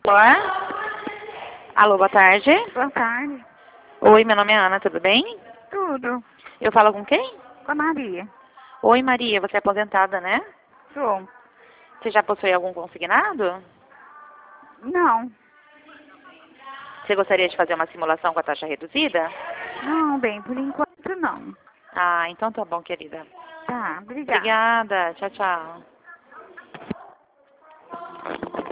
Alô, boa tarde. Boa tarde. Oi, meu nome é Ana, tudo bem? Tudo. Eu falo com quem? Com a Maria. Oi, Maria, você é aposentada, né? Sou. Você já possui algum consignado? Não. Você gostaria de fazer uma simulação com a taxa reduzida? Não, bem, por enquanto não. Ah, então tá bom, querida. Tá, obrigada. Obrigada. Tchau, tchau.